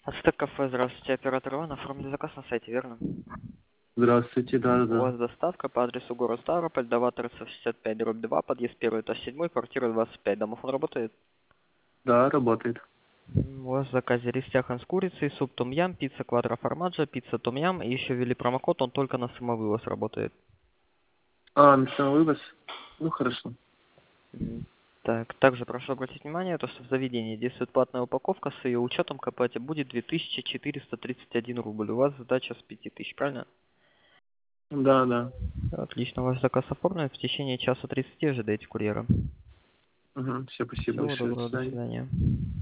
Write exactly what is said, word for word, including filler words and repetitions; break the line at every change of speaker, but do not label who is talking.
Ацтек кафе, здравствуйте, оператор Иван, оформили заказ на сайте, верно?
Здравствуйте, да,
У
да.
вас доставка по адресу город Ставрополь, Дова тридцать шестьдесят пять, дробь два, подъезд первый, этаж семь, квартира двадцать пять. Домофон работает?
Да, работает.
М, У вас в заказе рис с курицей, суп том-ям, пицца квадро формаджо, пицца том-ям, и еще ввели промокод, он только на самовывоз работает.
А, на самовывоз? Ну, хорошо.
М, Так, также прошу обратить внимание, то, что в заведении действует платная упаковка, с ее учетом к оплате будет две тысячи четыреста тридцать один рубль. У вас задача с пяти тысяч, правильно?
Да, да.
Отлично, ваш заказ оформлен, в течение часа тридцати ожидайте курьера.
Угу. Все, спасибо
Всего
большое. До
доброго, до
свидания.
свидания.